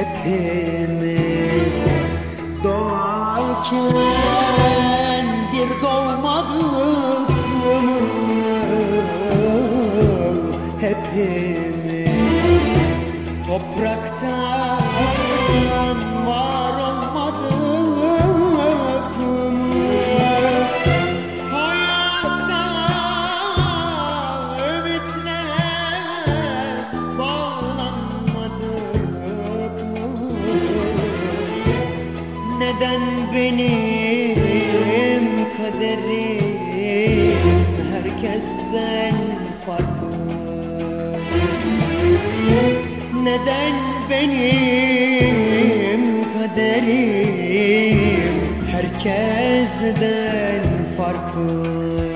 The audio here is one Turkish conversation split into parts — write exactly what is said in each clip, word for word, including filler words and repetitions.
hepimiz doğarken bir doğmadık mı? Hepimiz topraktan var olmadık mı? Hayatta ümitle bağlanmadık mı? Neden benim kaderim herkesten farklı? Neden benim kaderim herkesten farklı?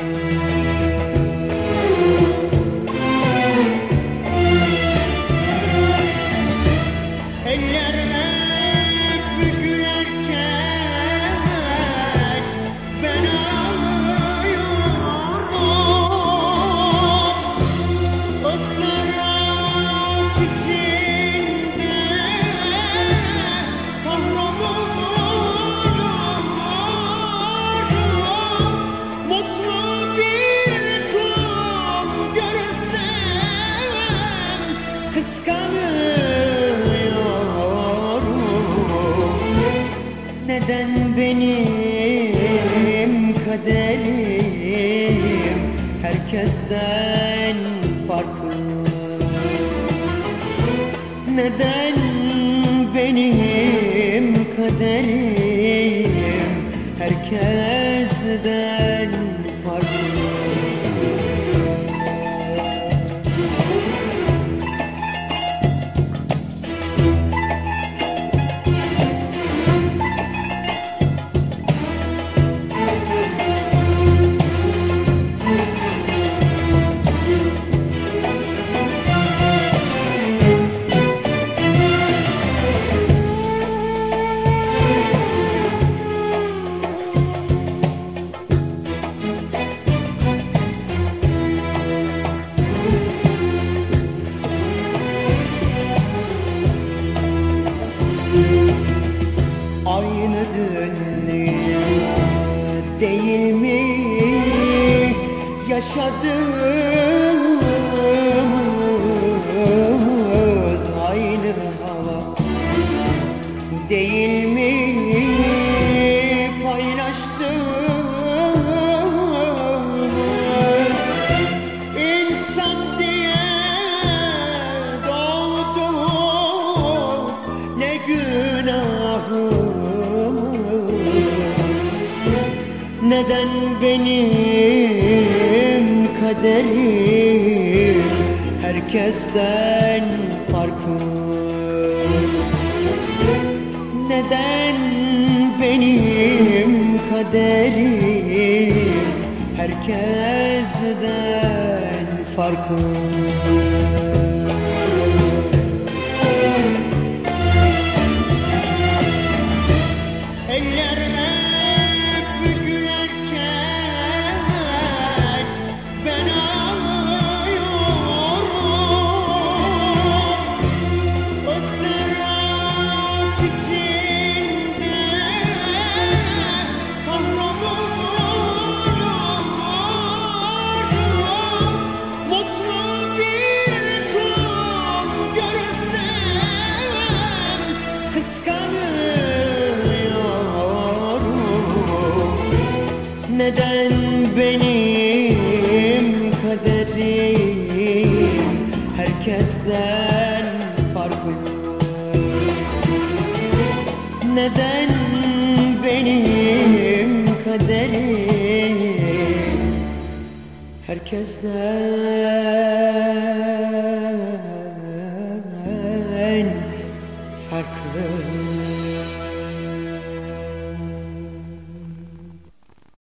Eller hep gülerken ben ağlıyorum. Izdırap içinde kahroluyorum. Mutlu bir kul görürsem kıskanıyorum. Neden benim kaderim herkesten farklı? Neden benim kaderim herkesten farklı? Aynı dünya değil mi yaşadığımız? Aynı hava değil mi paylaştığımız? İnsan diye doğduk, ne günahımız? Neden benim kaderim herkesten farklı? Neden benim kaderim herkesten farklı? Eller hep gülerken ben ağlıyorum. Izdırap içinde kahroluyorum. Mutlu bir kul görürsem kıskanıyorum. Neden benim kaderim herkesten farklı? Neden benim kaderim herkesten